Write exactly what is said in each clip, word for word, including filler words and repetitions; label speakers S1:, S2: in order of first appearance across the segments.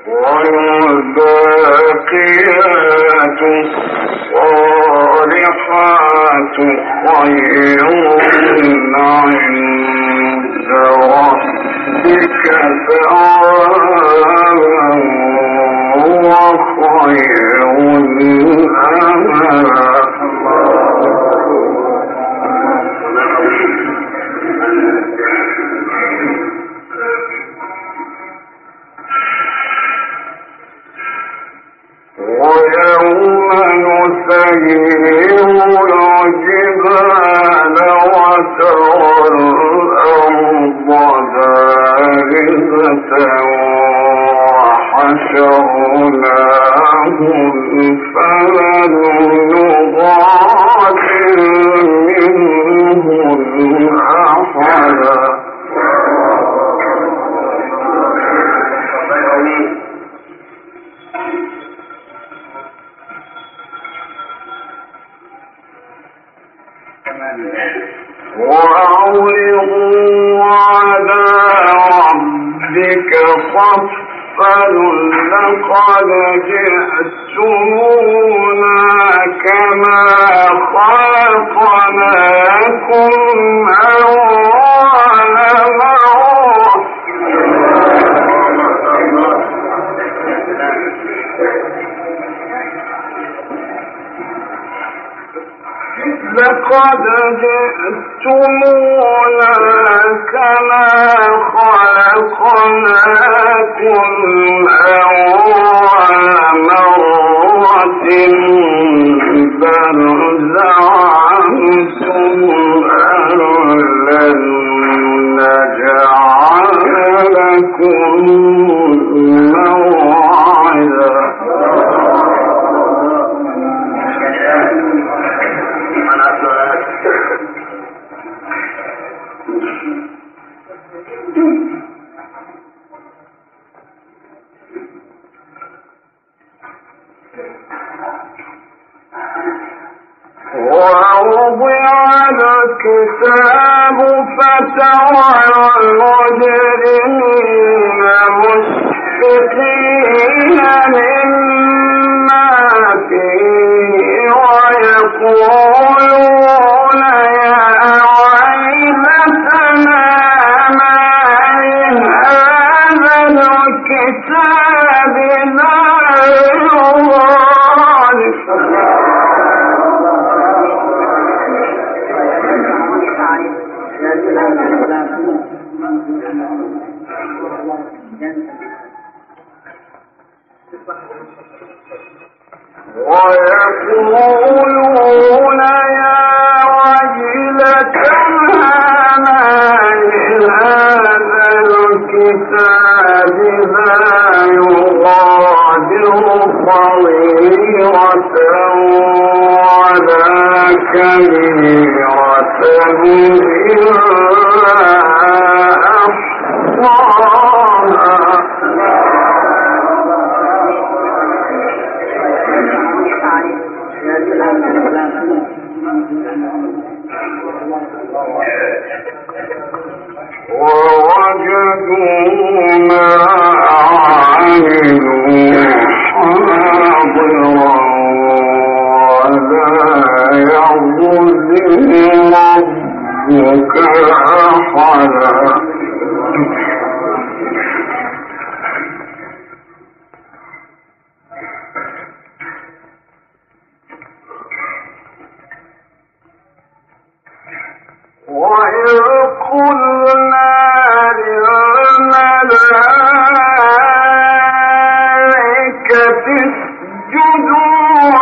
S1: والباقيات الصالحات خير عند ربك ثوابا وخير أملا. ويوم نسير الجبال وترى الأرض بارزة وحشرناهم فلم نغادر منهم أحدا. وأعرضوا على ربك صفا لقد جئتمونا كما خلقناكم أول مرة. لقد جئتمونا كما خلقناكم أول مرة بل زعمتم أن لن نجعل لكم موعدا. ووضع الكتاب فترى المجرمين مشفقين مما فيه ويقولون يا ويلتنا ما لهذا الكتاب لا يغادر ويقولون يا ويلتنا ما لهذا الكتاب لا يغادر صغيرة ولا كبيرة إلا أحصاها. ووجدوا ما عملوا حاضرا ولا يظلم ربك أحدا. وإذ قلنا للملائكة اسجدوا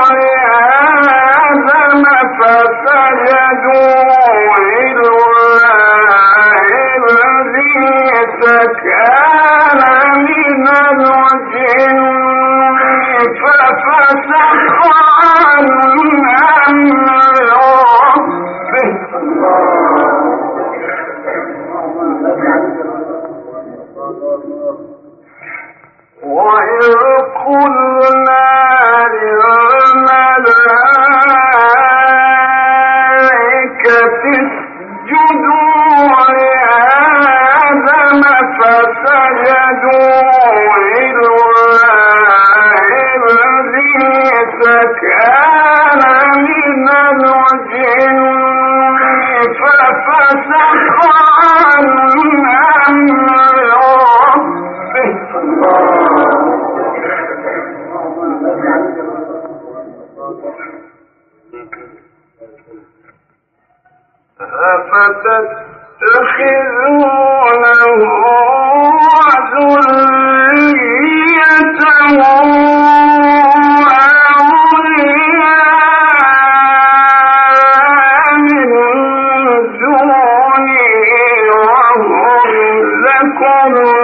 S1: لآدم فسجدوا إلا إبليس كان من الجن ففسق عن أمر ربه. وإذ قلنا للملائكة اسجدوا لآدم فسجدوا إلا تتخذونه وذريته أولياء من دوني وهم لكم